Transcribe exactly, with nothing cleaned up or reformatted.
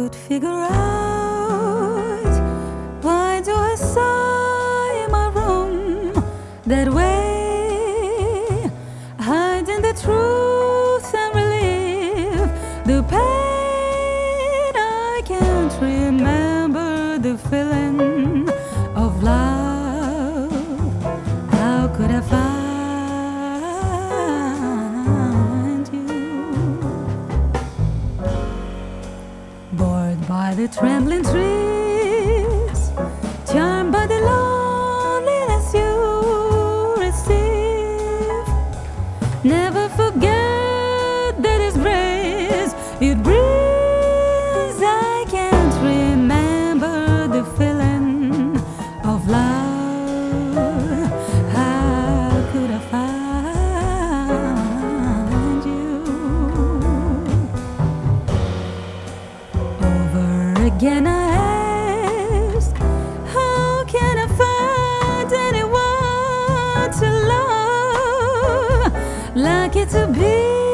could figure out why do I sigh in my room that way, hiding the truth and relieve the pain. I can't remember the feeling of love. How could I find you? Bored by the trembling trees, charmed by the loneliness you receive. Never forget that His grace it brings. I can't remember the feeling of love. How could I find you? Over again I ask, how can I find anyone to love? Lucky to be